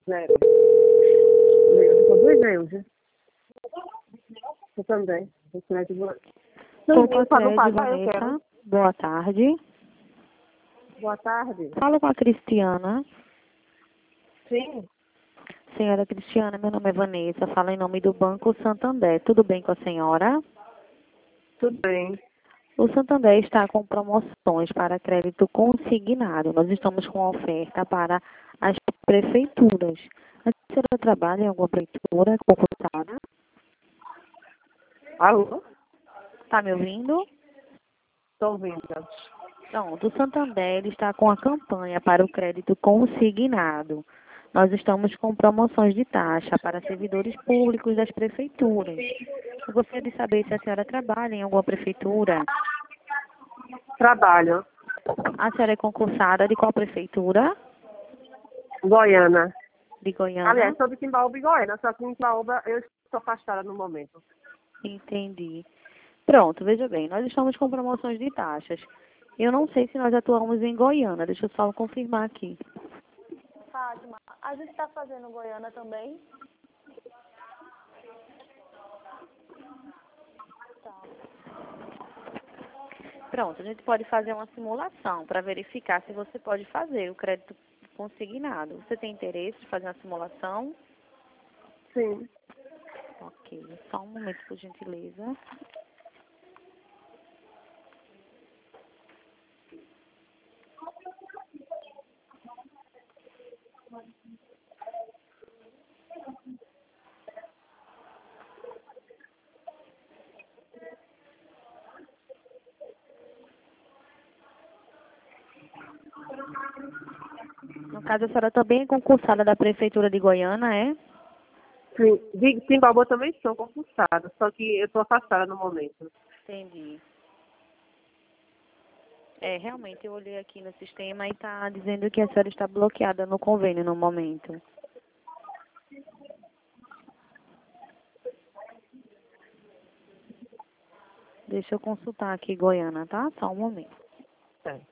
Né? Eu tô dois viu? Eu também. Poupa Pode Crédito, pagar, eu Vanessa. quero. Boa tarde. Boa tarde. Fala com a Cristiana. Sim, Senhora Cristiana, meu nome é Vanessa. Fala em nome do Banco Santander. Tudo bem com a senhora? tudo bem. O Santander está com promoções para crédito consignado. Nós estamos com oferta para as prefeituras. A senhora trabalha em alguma prefeitura concursada? Alô? Está me ouvindo? Estou ouvindo. Pronto, o Santander ele está com a campanha para o crédito consignado. Nós estamos com promoções de taxa para servidores públicos das prefeituras. Eu gostaria de saber se a senhora trabalha em alguma prefeitura. Trabalho. A senhora é concursada de qual prefeitura? Goiânia. De Goiânia? Aliás, sou de Timbaúba e Goiânia, só que em Timbaúba eu estou afastada no momento. Entendi. Pronto, veja bem, nós estamos com promoções de taxas. Eu não sei se nós atuamos em Goiânia, deixa eu só confirmar aqui. Fátima, a gente está fazendo Goiânia também? Tá. Pronto, a gente pode fazer uma simulação para verificar se você pode fazer o crédito consignado. Você tem interesse de fazer uma simulação? Sim. Ok, só um momento, por gentileza. No caso, a senhora também é concursada da Prefeitura de Goiânia, é? Sim. De Timbaúba também sou concursada, só que eu estou afastada no momento. Entendi. É, realmente, eu olhei aqui no sistema e está dizendo que a senhora está bloqueada no convênio no momento. Deixa eu consultar aqui Goiânia, tá? Só um momento. É.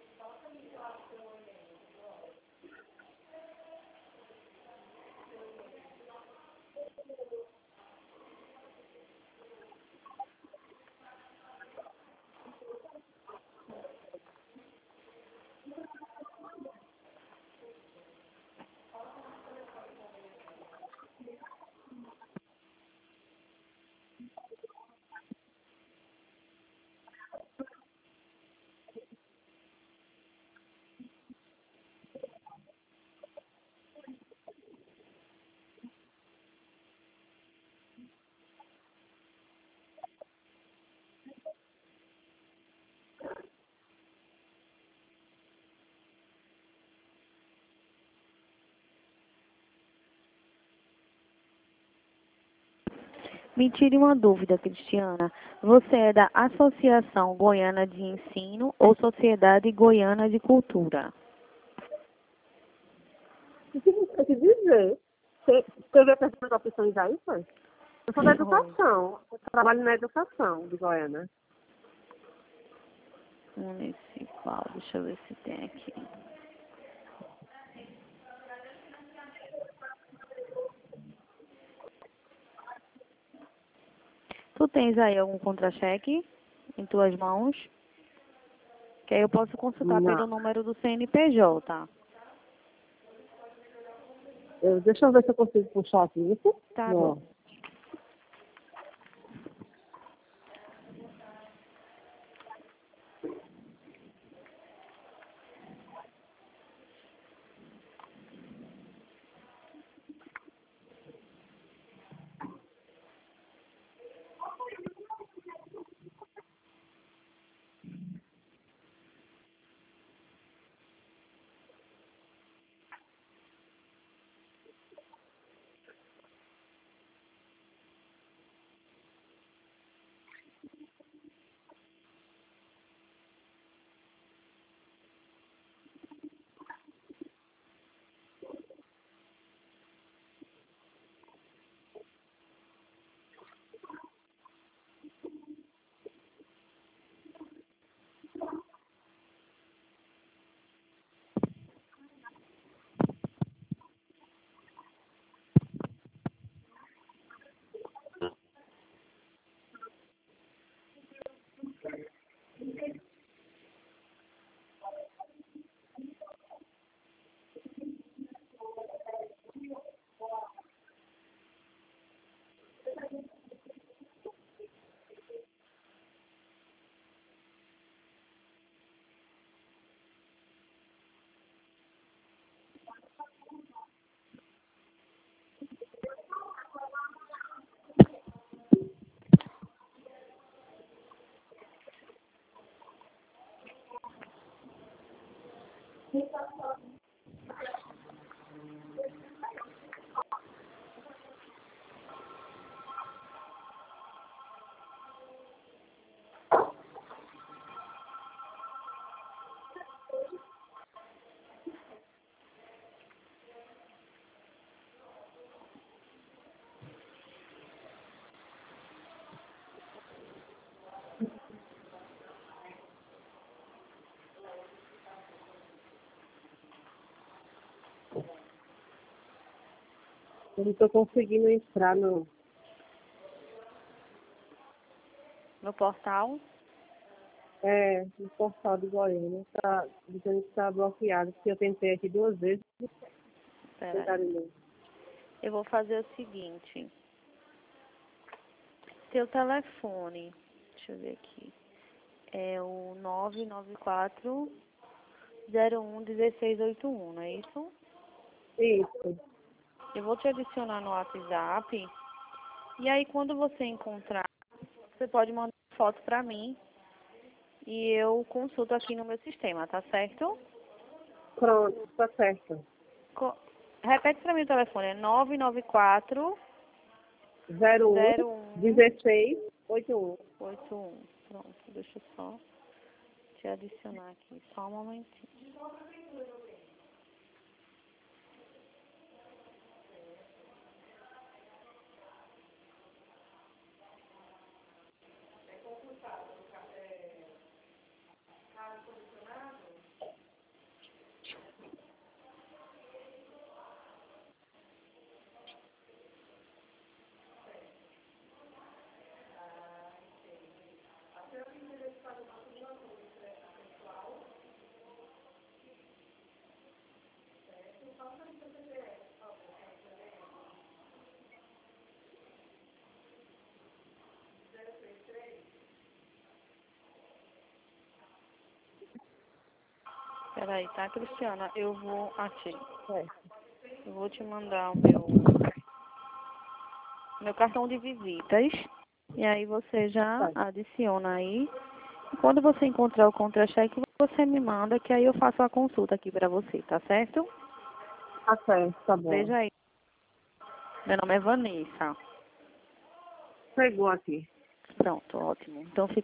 Me tire uma dúvida, Cristiana. Você é da Associação Goiana de Ensino ou Sociedade Goiana de Cultura? O que você quer te dizer? Você vê essas opções aí, foi? Eu sou da educação. Eu trabalho na educação de Goiânia. Municipal, deixa eu ver se tem aqui. Tu tens aí algum contra-cheque em tuas mãos? Que aí eu posso consultar Não. pelo número do CNPJ, tá? Deixa eu ver se eu consigo puxar aqui. Isso? Tá Não. bom. Eu não estou conseguindo entrar no... No portal? No portal de Goiânia. Tá dizendo que está bloqueado, porque eu tentei aqui 2 vezes. Espera aí. Eu vou fazer o seguinte. Seu telefone, deixa eu ver aqui, é o 994-01-1681, não é isso? Isso. Eu vou te adicionar no WhatsApp. E aí, quando você encontrar, você pode mandar foto pra mim e eu consulto aqui no meu sistema, tá certo? Pronto, tá certo. Repete pra mim o telefone, é 994 01 16 81. 81. Pronto, deixa eu só te adicionar aqui, só um momentinho. Peraí, tá, Cristiana? Eu vou... Achei. Eu vou te mandar o meu cartão de visitas. E aí você já adiciona aí. E quando você encontrar o contra-cheque, você me manda, que aí eu faço a consulta aqui pra você, tá certo? Tá certo, tá bom. Veja aí. Meu nome é Vanessa. Pegou aqui. Pronto, ótimo. Então fica...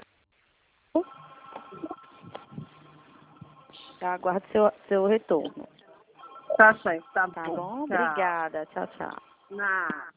Aguardo seu retorno. Tá certo, tá Tá bom. bom? Tchau. Obrigada. Tchau, tchau. Nada.